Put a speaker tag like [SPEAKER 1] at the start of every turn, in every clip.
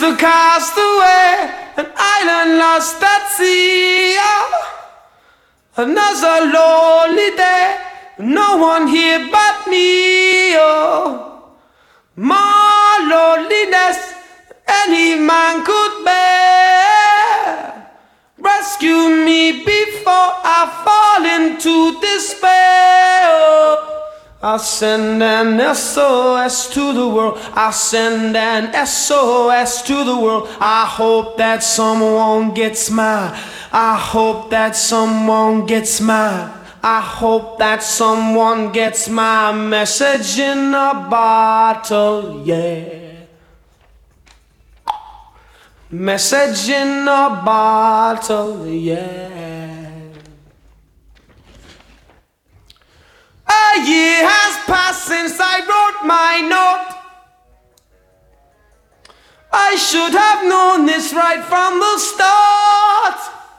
[SPEAKER 1] a castaway, an island lost at sea. Another lonely day, no one here but me. More loneliness any man could bear. Rescue me before I fall into despair. I'll send an SOS to the world. I'll send an SOS to the world. I hope that someone gets mine. I hope that someone gets mine. I hope that someone gets my message in a bottle, yeah. Message in a bottle, yeah. A year has passed since I wrote my note. I should have known this right from the start.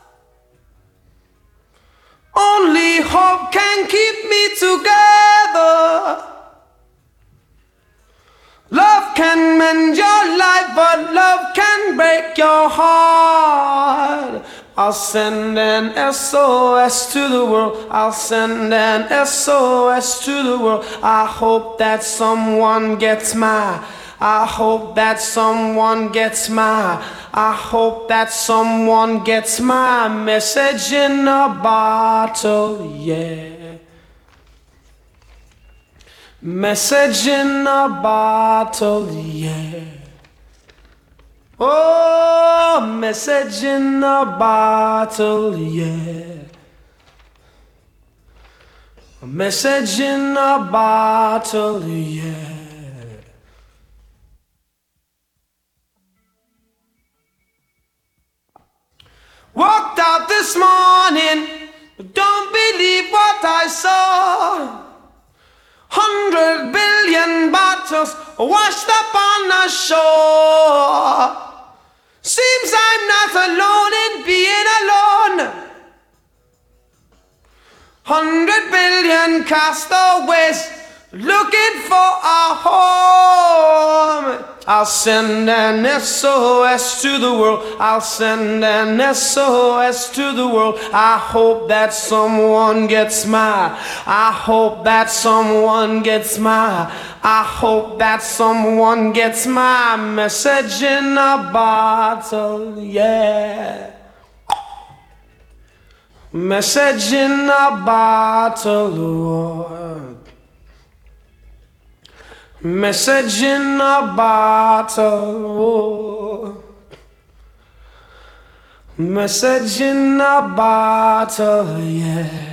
[SPEAKER 1] Only hope can keep me together. Love can mend your life, but love can break your heart. I'll send an SOS to the world. I'll send an SOS to the world. I hope that someone gets my. I hope that someone gets my. I hope that someone gets my message in a bottle, yeah. Message in a bottle, yeah. Oh, message in a bottle, yeah. A message in a bottle, yeah. Walked out this morning, but don't believe what I saw. 100 billion bottles washed up on the shore. Seems I'm not alone in being alone. 100 billion castaways looking for a home. I'll send an SOS to the world. I'll send an SOS to the world. I hope that someone gets my. I hope that someone gets my. I hope that someone gets my message in a bottle, yeah. Message in a bottle. Message in a bottle. Message in a bottle, yeah.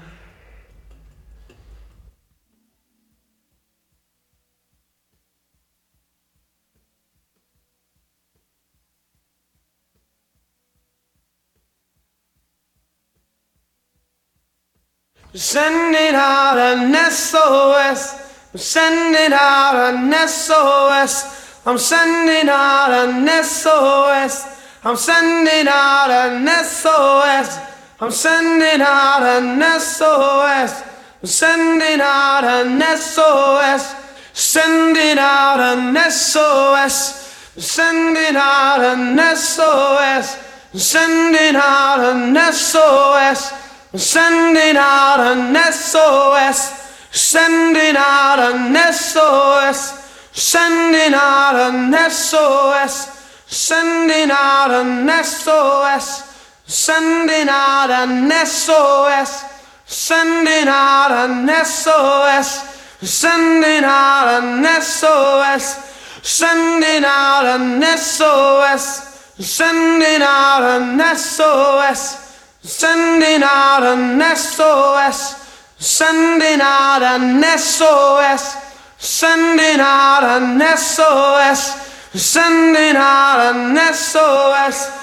[SPEAKER 1] Sending out an SOS. I'm sending out an SOS. I'm sending out an SOS. I'm sending out an SOS. I'm sending out an SOS. I'm sending out an SOS. Sending out an SOS. Sending out an SOS. Sending out an SOS. Sending out an SOS. Sending out an SOS. Sending out an SOS. Sending out an SOS. Sending out an SOS. Sending out an SOS. Sending out an SOS. Sending out an SOS. Sending out an SOS. Sending out an SOS. Sending out an SOS. Sending out an SOS. Sending out an SOS.